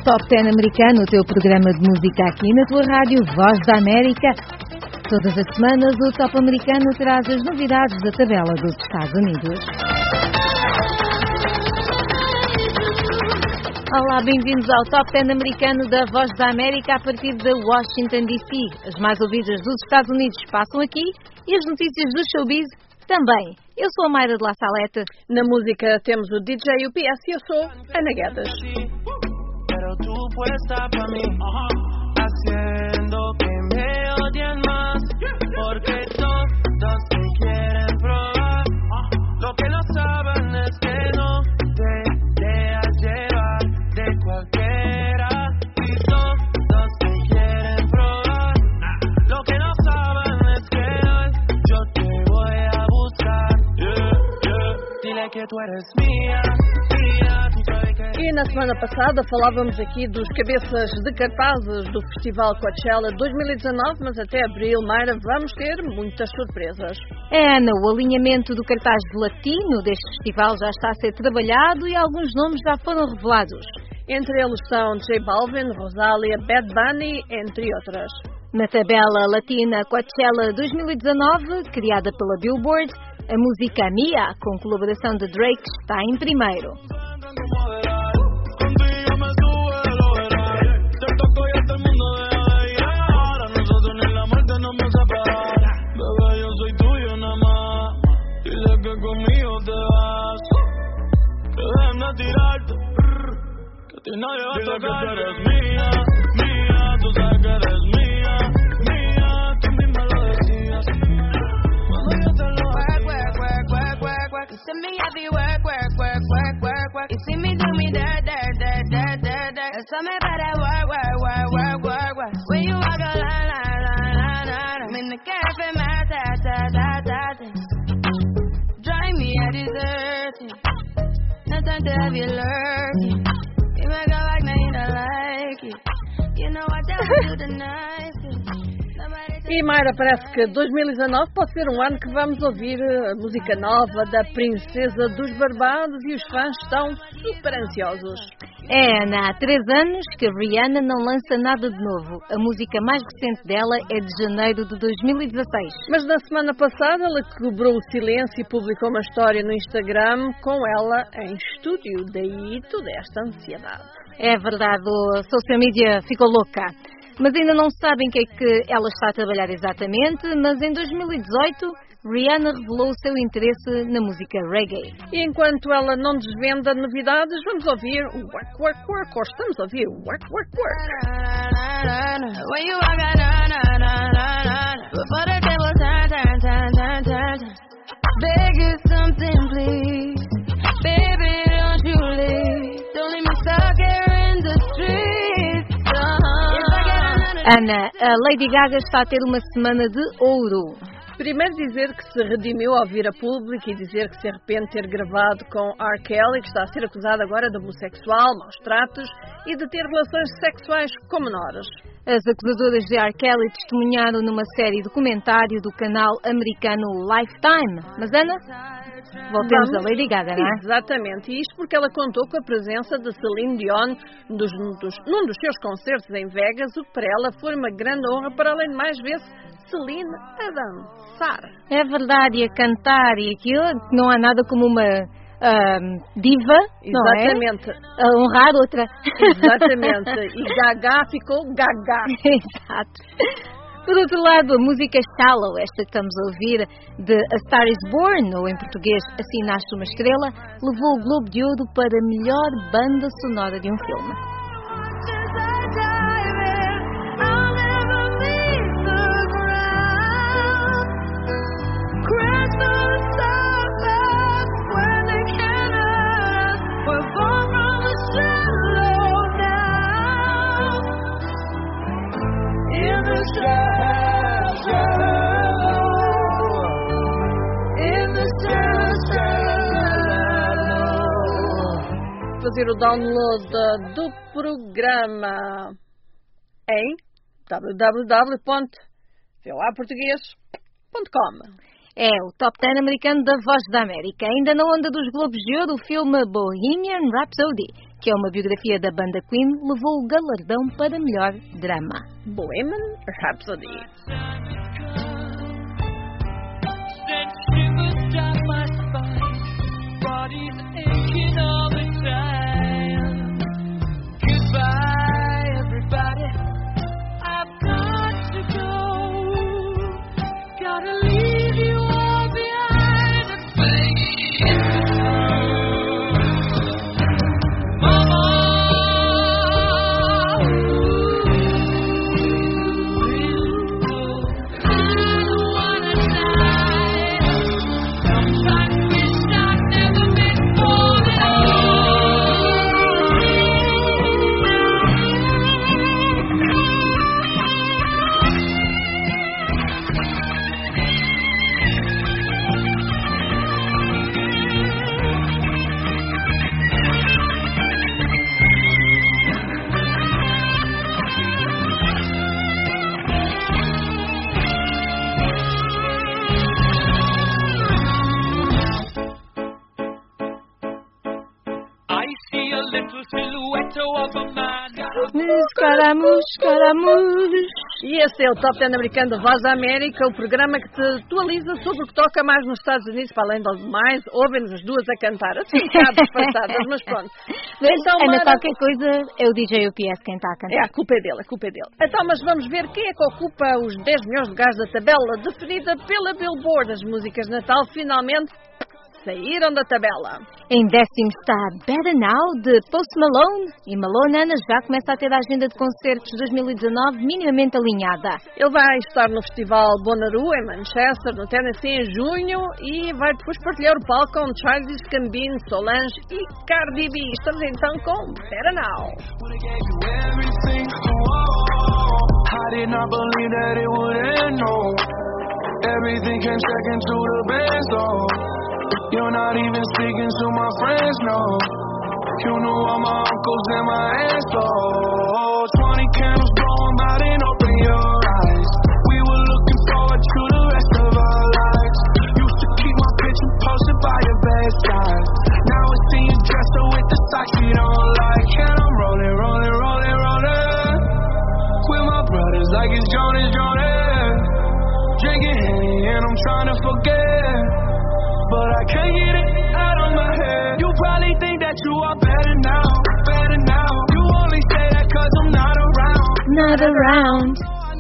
Top 10 americano, o teu programa de música aqui na tua rádio Voz da América. Todas as semanas o Top americano traz as novidades da tabela dos Estados Unidos. Olá, bem-vindos ao Top 10 americano da Voz da América a partir de Washington, D.C. As mais ouvidas dos Estados Unidos passam aqui e as notícias do showbiz também. Eu sou a Mayra de La Salete. Na música temos o DJ e o PS e eu sou Ana Guedes. Pero tú puesta pa' mí, haciendo que me odien más, porque todos te quieren probar, lo que no saben es que no te dejas llevar de cualquiera, y todos te quieren probar, lo que no saben es que hoy yo te voy a buscar, dile que tú eres mía, mía, tú sabes que... E na semana passada falávamos aqui dos cabeças de cartazes do Festival Coachella 2019, mas até abril, Mayra, vamos ter muitas surpresas. Ana, o alinhamento do cartaz de latino deste festival já está a ser trabalhado e alguns nomes já foram revelados. Entre eles são J Balvin, Rosalia, Bad Bunny, entre outras. Na tabela latina Coachella 2019, criada pela Billboard, a música Mia, com colaboração de Drake, está em primeiro. Nadie va a tocar, que eres mía, mía, tú sabes que eres mía, mía, tú misma lo decías. Cuando yo te lo work. You see me heavy work. You see me do me dirt. Tell me about that work. When you walk a line. I'm in the cafe, my ta. Drive me a dessert. No time to have you lurking. E Mayra, parece que 2019 pode ser um ano que vamos ouvir a música nova da Princesa dos Barbados e os fãs estão super ansiosos. É, Ana, há 3 anos que a Rihanna não lança nada de novo. A música mais recente dela é de janeiro de 2016. Mas na semana passada ela quebrou o silêncio e publicou uma história no Instagram com ela em estúdio. Daí toda esta ansiedade. É verdade, a social media ficou louca. Mas ainda não sabem o que é que ela está a trabalhar exatamente, mas em 2018 Rihanna revelou o seu interesse na música reggae. E enquanto ela não desvenda novidades, vamos ouvir o work, ou estamos a ouvir o work. Beg you something, please. Baby, don't you leave. Don't leave me stuck here in the streets. Ana, a Lady Gaga está a ter uma semana de ouro. Primeiro dizer que se redimiu ao vir a público e dizer que se arrepende de ter gravado com R. Kelly, que está a ser acusado agora de homossexual, maus tratos e de ter relações sexuais com menores. As acusadoras de R. Kelly testemunharam numa série documentário do canal americano Lifetime. Mas Ana, voltemos a Lady Gaga, não é? Exatamente, e isto porque ela contou com a presença de Celine Dion num dos seus concertos em Vegas, o que para ela foi uma grande honra, para além de mais vezes Celine a dançar. É verdade, a cantar e aquilo, não há nada como uma diva, exatamente, não é? A honrar outra. Exatamente, e Gaga ficou Gaga. Exato. Por outro lado, a música Shallow, esta que estamos a ouvir, de A Star Is Born, ou em português Assim Nasce Uma Estrela, levou o Globo de Ouro para a melhor banda sonora de um filme. Fazer o download do programa em www.voaportugues.com. É o Top 10 americano da Voz da América. Ainda na onda dos Globos de Ouro, o filme Bohemian Rhapsody, que que é uma biografia da banda Queen, levou o galardão para melhor drama. Bohemian Rhapsody. Escaramuz. E esse é o Top 10 americano da Voz da América, o programa que te atualiza sobre o que toca mais nos Estados Unidos, para além do demais, ouvem-nos as duas a cantar, assim, passadas, mas pronto. Então, Ana, qualquer coisa é o DJ UPS quem está a cantar. É, a culpa é dele, a culpa é dele. Então, mas vamos ver quem é que ocupa os 10 melhores lugares da tabela, definida pela Billboard. As músicas de Natal finalmente saíram da tabela. Em 10º está Better Now, de Post Malone. E Malone, Ana, já começa a ter a agenda de concertos de 2019 minimamente alinhada. Ele vai estar no Festival Bonnaroo, em Manchester, no Tennessee, em junho, e vai depois partilhar o palco com Childish Gambino, Solange e Cardi B. Estamos então com Better Now. I did not believe that it would end, no. Everything came second to the best, though. You're not even speaking to my friends, no. You knew all my uncles and my aunts, though. 20 candles blowing out and open your eyes. We were looking forward to the rest of our lives. Used to keep my picture posted by your bedside. Now I see you dressed up with the socks you don't like. And I'm rolling, rolling, rolling, rolling with my brothers like it's Jonas, Jonas. Drinking Henny and I'm trying to forget, but I can't get it out of my head. You probably think that you are better now, better now. You only say that 'cause I'm not around. Not around.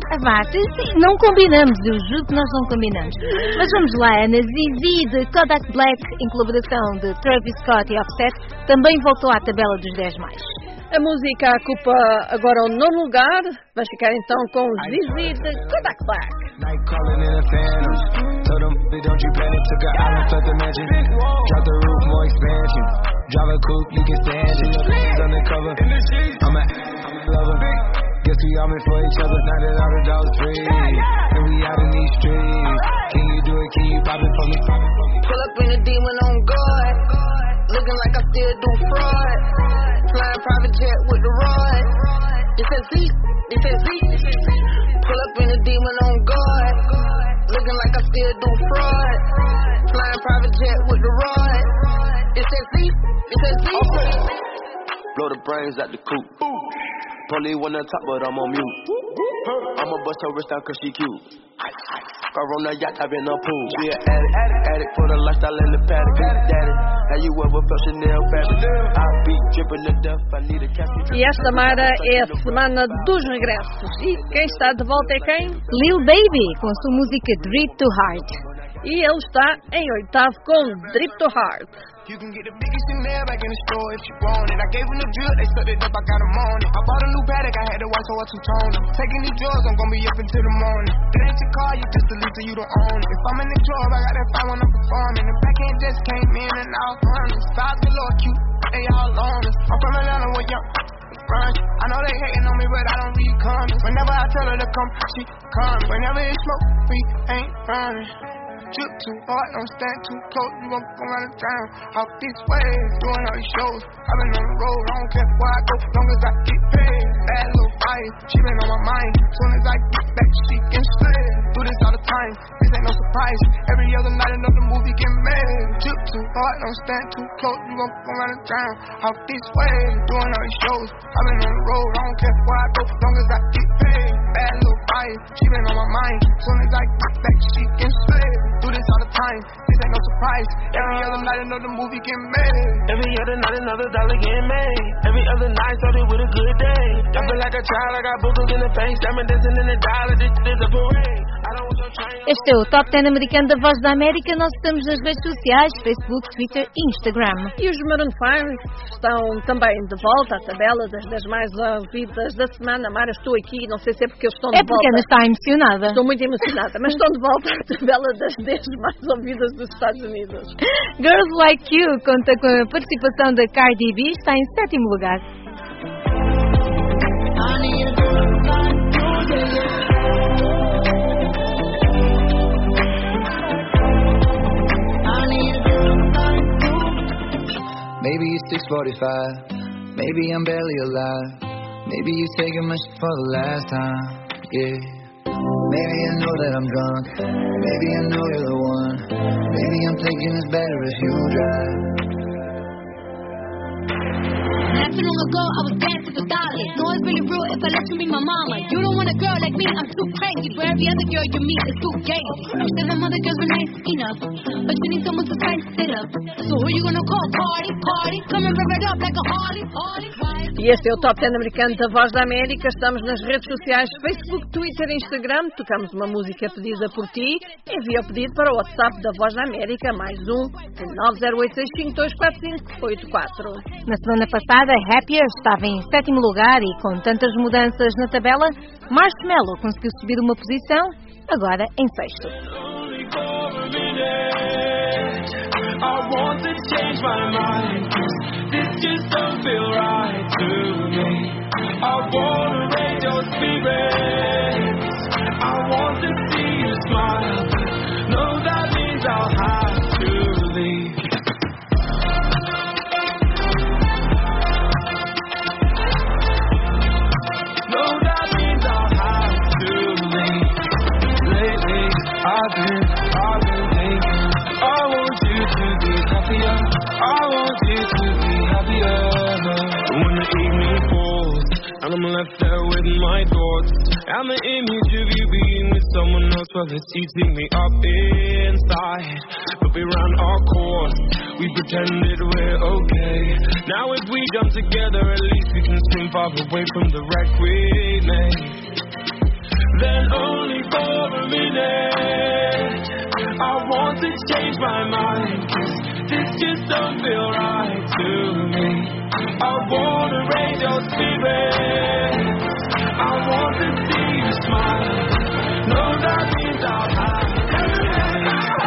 Não combinamos, eu juro que nós não combinamos. Mas vamos lá, Ana. Zizi de Kodak Black, em colaboração de Travis Scott e Offset, também voltou à tabela dos 10 mais. A música ocupa agora o 9º lugar. Vai ficar então com Zizi de Kodak Black. Night calling in the phantoms. Told them, don't you panic. Took an island, fled the mansion. Drop the roof, more expansion. Drive a coupe, you can stand it. Undercover, I'm a lover. Guess we all meant for each other. Now that all the dogs free, and we out in these streets. Can you do it? Can you pop it for me? Pull up in a demon on guard. Looking like I still do fraud. Flying private jet with the rod. It says Z, it says Z. Pull up in a demon on guard. Looking like I still do fraud. Flying private jet with the rod. It says Z, it says Z. Okay. Blow the brains at the coop. Polly wanna top, but I'm on mute. I'ma bust her wrist down 'cause she cute. Corona yacht, I've been on pool. She an addict for the lifestyle and the paddock. Daddy, have you ever felt Chanel fabric? I be dripping to death, I need a casket. E esta, Mara, é a semana dos regressos. E quem está de volta é quem? Lil Baby, com sua música Drip to Heart. E ele está em 8º com Drip to Heart. You can get the biggest Chanel back in the store if you want it. I gave him the drill, they stuck it up, I got him on it. I bought a new paddock, I had to watch so I two-tone it. Taking these drugs, I'm gonna be up until the morning. It ain't your car, you just the lease, so you don't own it. If I'm in the club, I got that fire when I'm performing. The backhand just came in and out running. Styles galore, cute, they all on us. I'm from Atlanta with young I know they hating on me, but I don't read comments. Whenever I tell her to come, she comes. Whenever it's smoke, we ain't running. Drip too hard, don't stand too close. You gon' go around the town. Off this way, doing all these shows. I've been on the road, I don't care where I go, long as I get paid. Bad little fire, she been on my mind. Soon as I get back, she can slay. Do this all the time, this ain't no surprise. Every other night another movie get made. Drip too hard, don't stand too close. You gon' go around the town. Off this way, doing all these shows. I've been on the road, I don't care where I go, long as I get paid. Bad little fire, she been on my mind. Soon as I get back, she can slay. Do this all the time, this ain't no surprise. Every other night another movie get made. Every other night another dollar get made. Every other night started with a good day. I feel like a child, I got boogers in the face. Diamond dancing in the dollar, this is a parade. Este é o Top 10 americano da Voz da América. Nós estamos nas redes sociais, Facebook, Twitter e Instagram. E os Maroon 5 estão também de volta à tabela das 10 mais ouvidas da semana. Mara, estou aqui, não sei se é porque eu estou de volta. É porque Ana está emocionada. Estou muito emocionada, mas estão de volta à tabela das 10 mais ouvidas dos Estados Unidos. Girls Like You conta com a participação da Cardi B, está em 7º lugar. Maybe it's 6:45, maybe I'm barely alive. Maybe you're taking my shit for the last time, yeah. Maybe I know that I'm drunk, maybe I know you're the one. Maybe I'm thinking it's better if you drive. Not too long ago, I was dancing for dollars. No, it's really real if I let you be my mama. You don't want a girl like me, I'm too crazy. For every other girl you meet is too gay. You said them other girls were nice enough, but you need someone to spice it up. So who you gonna call? Cardi, Cardi. Come and rev it up like a Harley, Harley. E este é o Top 10 americano da Voz da América. Estamos nas redes sociais, Facebook, Twitter e Instagram. Tocamos uma música pedida por ti. Envia o pedido para o WhatsApp da Voz da América, +1 90865244584. Na semana passada, Happier estava em 7º lugar e com tantas mudanças na tabela, Marshmello conseguiu subir uma posição, agora em 6º. I want to change my mind, 'cause this just don't feel right to me. I want to raise your spirits, I want to see you smile. No, that means I'll have to leave. No, that means I'll have to leave. Lately, I've been thinking, I want you to be happier, I want you to be happier. When the evening falls and I'm left there with my thoughts, and the image of you being with someone else, well, it's eating me up inside. But we ran our course, we pretended we're okay. Now if we jump together, at least we can swim far away from the wreck we made. Then only for a minute, I want to change my mind, 'cause this just don't feel right to me. I want to raise your spirits, I want to see you smile. No, that means I'll have to leave.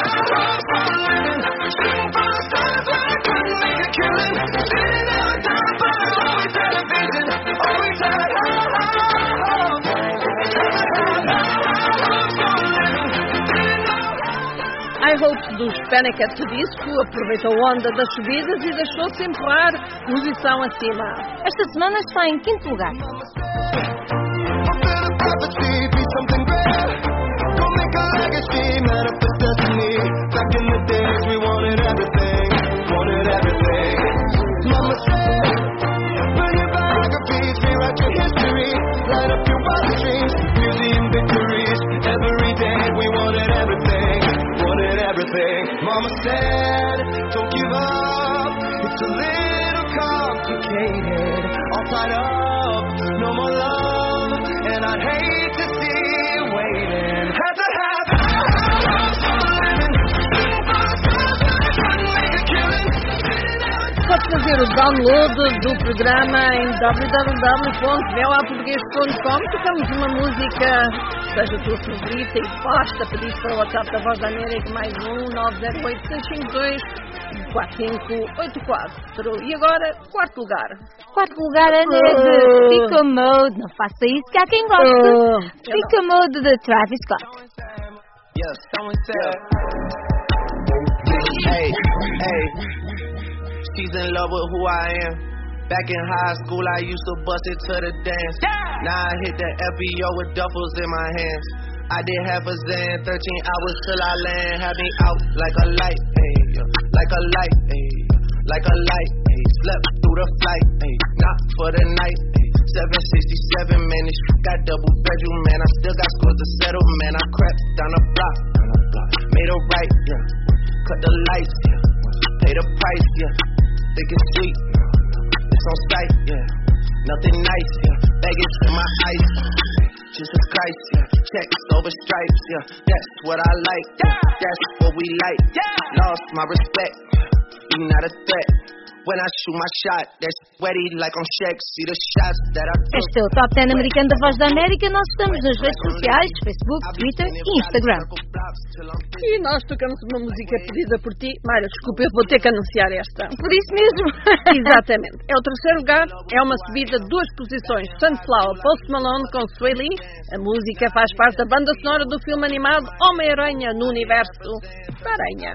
I Hope dos Panic! At the Disco aproveitou a onda das subidas e deixou-se empurrar posição acima. Esta semana está em 5º lugar. Mama said, don't give up, it's a little complicated. All tied up, no more love, and I'd hate to see you waiting. Had to have Pode fazer o download do programa em www.voaportugues.com. Tocamos uma música, seja a tua favorita, e basta pedir para o WhatsApp da Voz da América, +1 908-652-4584. E agora, 4º lugar. 4º lugar, Ana, é de Sicko Mode. Não faça isso, que há quem goste. Sicko Mode de Travis Scott. Yeah, someone said. Hey, hey. She's in love with who I am. Back in high school, I used to bust it to the dance. Now I hit the FBO with duffels in my hands. I did half a Zan, 13 hours till I land. Had me out like a light, ayy, like a light, ayy, like a light, ayy. Slept through the flight, ayy, not for the night, ayy. 767, man, this shit got double bedroom, man. I still got scores to settle, man. I crept down the block, made a right, yeah. Cut the lights, yeah. Pay the price, yeah. Think it's sweet, it's on sight, yeah. Nothing nice, yeah. Baggage in my ice, Jesus Christ, yeah. Checks over stripes, yeah. That's what I like, yeah. That's what we like, yeah. Lost my respect, you not a threat. When I shoot my shot, that's sweaty like on Shaq. See the shots that I took. Este é o Top 10 americano da Voz da América. Nós estamos nas redes sociais, Facebook, Twitter e Instagram. E nós tocamos uma música pedida por ti. Mayra, desculpa, eu vou ter que anunciar esta. Por isso mesmo. Exatamente. É o terceiro lugar, é uma subida de 2 posições. Sunflower, Post Malone com Sway Lee. A música faz parte da banda sonora do filme animado Homem-Aranha no Universo da Aranha.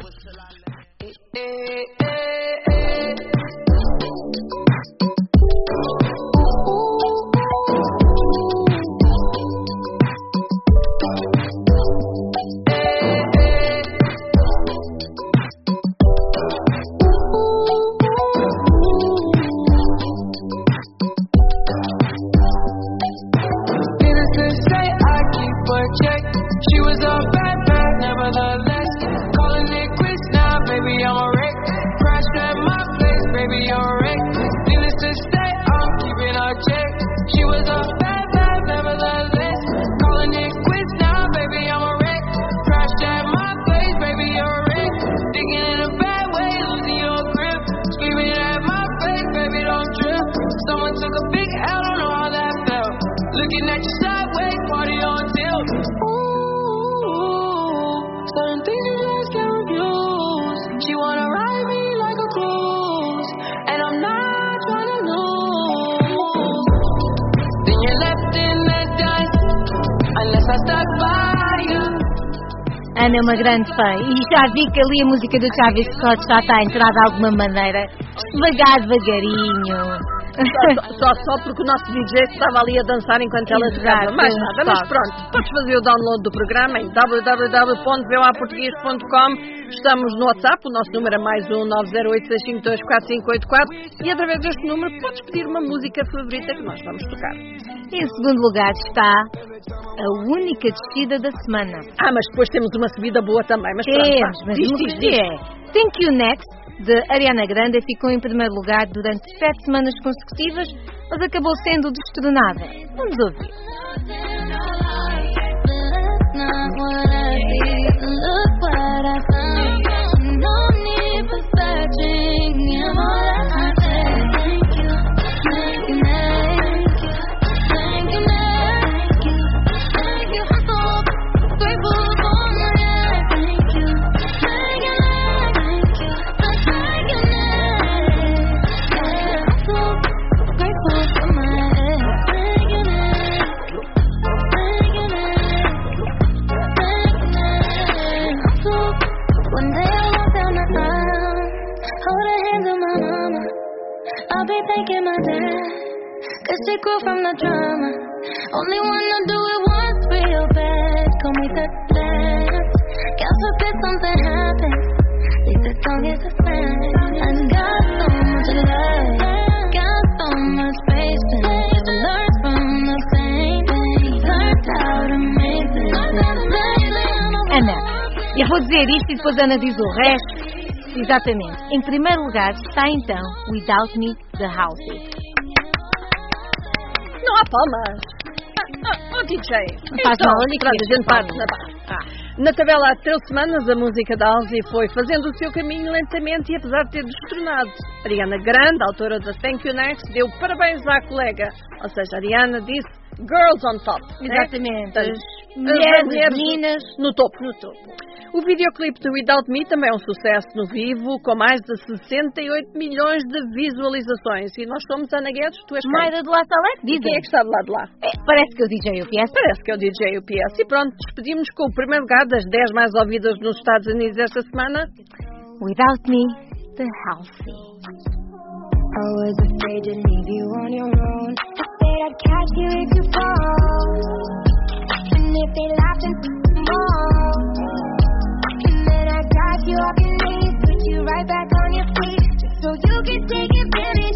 She was a bad bad, nevertheless. Calling it quits now, baby, I'm a wreck. Crashed at my place, baby, I'm a wreck. Needless to say, I'm keeping her check. She was a bad bad, nevertheless. Calling it quits now, baby, I'm a wreck. Crashed at my place, baby, I'm a wreck. Thinking in a bad way, losing your grip. Screaming at my face, baby, don't trip. Someone took a big L, don't know how that felt. Looking at you sideways, party on tilt. Certain things you just can't refuse. She wanna ride me like a cruise, and I'm not trying to lose. Then you're left in the dust, unless I stuck by you. Ana é uma grande fã e já vi que ali a música do Travis Scott já está a entrar de alguma maneira. Devagarinho. Só porque o nosso DJ estava ali a dançar enquanto ela jogava. Mais nada, mas pronto. Podes fazer o download do programa em www.voaportugues.com. Estamos no WhatsApp, o nosso número é +1 908 652 4584 e através deste número podes pedir uma música favorita que nós vamos tocar. Em segundo lugar está a única descida da semana. Mas depois temos uma subida boa também. Mas temos, mas o que é? Thank You Next, de Ariana Grande, ficou em primeiro lugar durante 7 semanas consecutivas, mas acabou sendo destronada. Vamos ouvir. Thanking my dad, cause she grew from the drama. Only wanna do it once real bad. Call me the last. God forbid something happens. At least this song is a friend. I got so much love, got so much patience. Never learned from the same thing. Learned how to make this. Ana, eu vou dizer isto e depois a Ana diz o resto. Exatamente. Em primeiro lugar está então Without Me, The Houses. Não há palmas. DJ. Faz mal, olha aqui. Na tabela há 13 semanas, a música da Halsey foi fazendo o seu caminho lentamente e apesar de ter destronado. Ariana Grande, autora da Thank You Next, deu parabéns à colega. Ou seja, Ariana disse Girls on Top. Exatamente. mulheres, meninas no topo. O videoclipe de Without Me também é um sucesso no vivo, com mais de 68 milhões de visualizações. E nós somos Ana Guedes, tu és Mayra do La Salete, dizem. Quem é que está do lado de lá? Parece que é o DJ UPS. Parece que é o DJ UPS. E pronto, despedimos com o primeiro lugar das 10 mais ouvidas nos Estados Unidos esta semana. Without Me, de Halsey. I was afraid to leave you on your own. Afraid I'd catch you if you fall. And if they laughed and more. And then I got you off your knees, put you right back on your feet, just so you could take advantage.